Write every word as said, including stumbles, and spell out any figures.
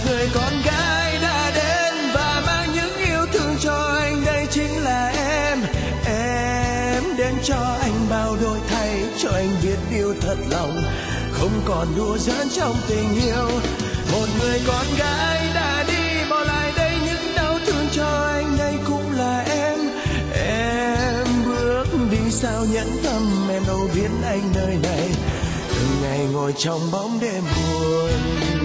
người con gái đã đến và mang những yêu thương cho anh, đây chính là em. Em đến cho anh bao đổi thay, cho anh biết yêu thật lòng, không còn đùa giỡn trong tình yêu. Một người con gái đã đi bỏ lại đây những đau thương cho anh, đây cũng là em. Em bước đi sao nhẫn tâm, em đâu biết anh nơi này từng ngày ngồi trong bóng đêm buồn.